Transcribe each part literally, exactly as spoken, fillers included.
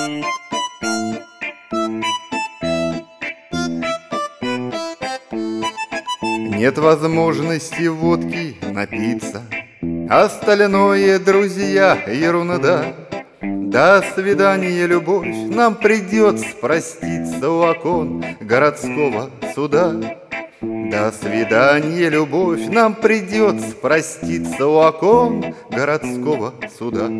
Нет возможности водки напиться, остальное, друзья, ерунда. До свидания, любовь, нам придется проститься у окон городского суда. До свидания, любовь, нам придется проститься у окон городского суда.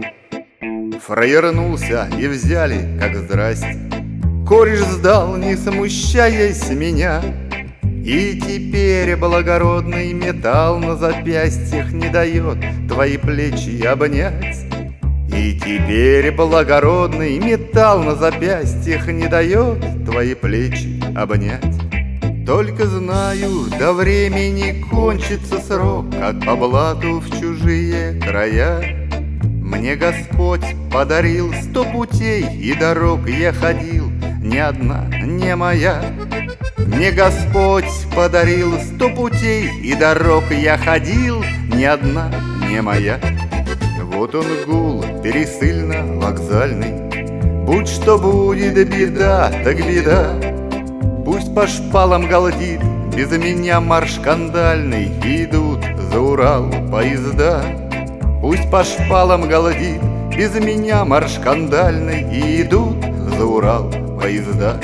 Фраернулся и взяли, как здрасте. Кореш сдал, не смущаясь меня. И теперь благородный металл на запястьях не дает твои плечи обнять. И теперь благородный металл на запястьях не дает твои плечи обнять. Только знаю, до времени кончится срок, как по блату в чужие края. Мне Господь подарил сто путей и дорог, я ходил, ни одна не моя. Мне Господь подарил сто путей и дорог, я ходил, ни одна не моя. Вот он гул пересыльно-вокзальный, будь что будет, беда, так беда. Пусть по шпалам галдит, без меня марш кандальный, идут за Урал поезда. Пусть по шпалам галдит, без меня марш кандальный, и идут за Урал поезда.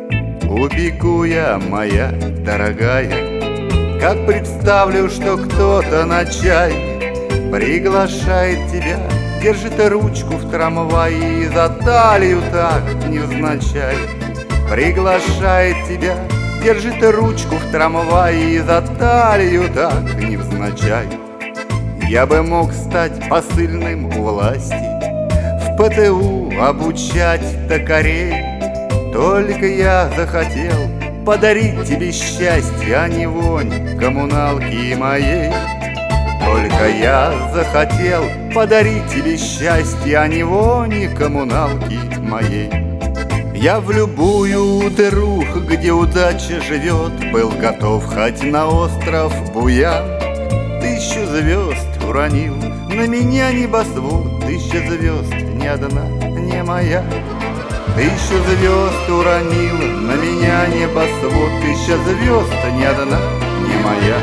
Убегу я, моя дорогая, как представлю, что кто-то на чай приглашает тебя, держит ручку в трамвае и за талию так невзначай. Приглашает тебя, держит ручку в трамвае и за талию так невзначай. Я бы мог стать посыльным у власти, в ПТУ обучать токарей. Только я захотел подарить тебе счастье, а не вонь коммуналки моей. Только я захотел подарить тебе счастье, а не вони коммуналки моей. Я в любую дыру, где удача живет, был готов хоть на остров Буян. Тысячу звезд уронил на меня небосвод, тысяча звезд ни одна не моя. Тысячу звезд уронил на меня небосвод, тысяча звезд ни одна не моя.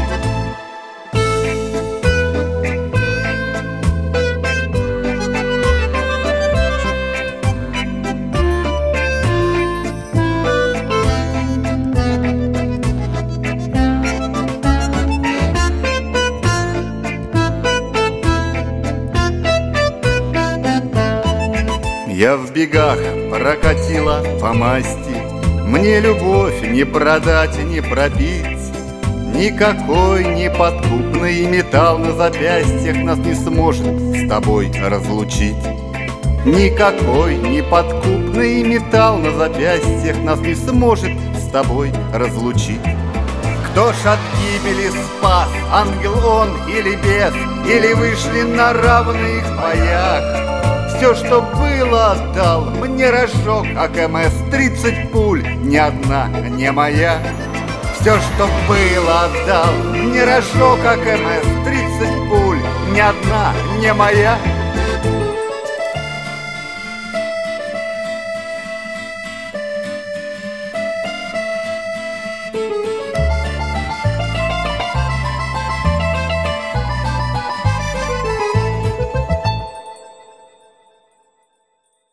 Я в бегах прокатила по масти, мне любовь не продать, не пробить. Никакой неподкупный металл на запястьях нас не сможет с тобой разлучить. Никакой неподкупный металл на запястьях нас не сможет с тобой разлучить. Кто ж от гибели спас, ангел он или бес, или вышли на равных боях? Все, что было, отдал мне рожок АКМС, тридцать пуль, ни одна не моя. Все, что было, отдал мне рожок АКМС, тридцать пуль, ни одна не моя.